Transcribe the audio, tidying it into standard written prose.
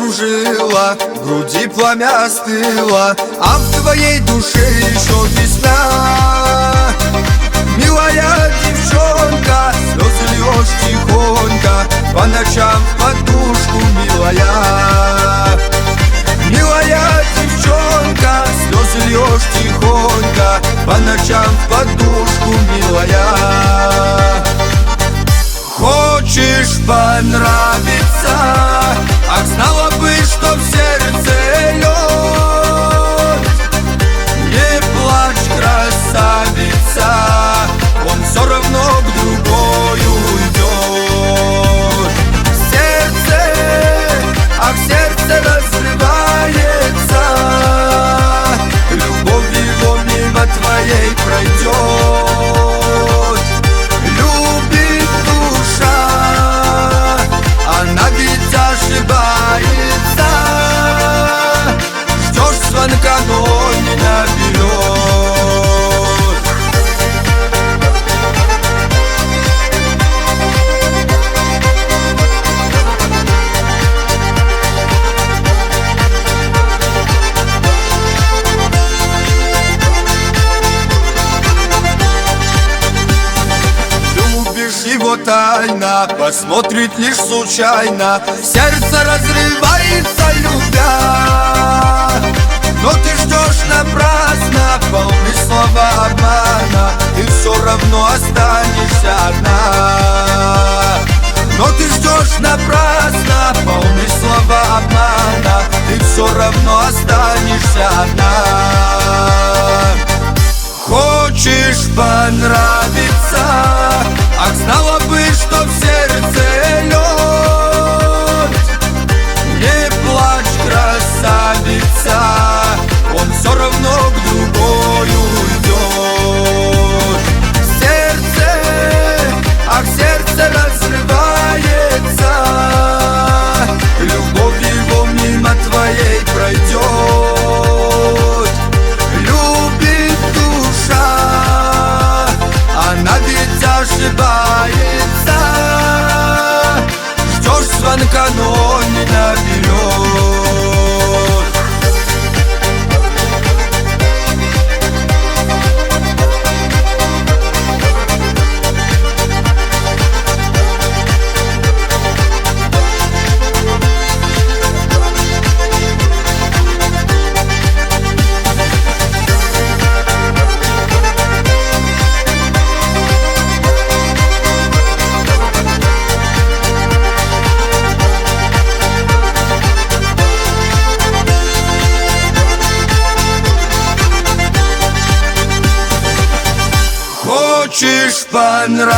кружила, в груди пламя остыло, а в твоей душе еще весна. Милая девчонка, слезы льешь тихонько, по ночам в подушку, милая. Милая девчонка, слезы льешь тихонько, по ночам в подушку, милая. Хочешь понравиться, ах, знала бы, что в сердце лед. Не плачь, красавица, он все равно к другой уйдет. Сердце, ах, сердце разрывается, любовь его мимо твоей пройдет. Любит душа, она ведь ошибается. Ждешь звонка, но не наберет. Его тайна посмотрит лишь случайно, сердце разрывается, любя. Но ты ждешь напрасно, полны слова обмана, ты все равно останешься одна. Но ты ждешь напрасно, полны слова обмана, ты все равно останешься одна. Хочешь понравиться, ах, знала бы, что в сердце лед. Не плачь, красавица, он все равно к другой уйдет. Сердце, ах, сердце разрывается, любовь его мимо твоей пройдет. Любит душа, она ведь ошибается. Ждешь звонка, но не наберет. Хочешь понравиться,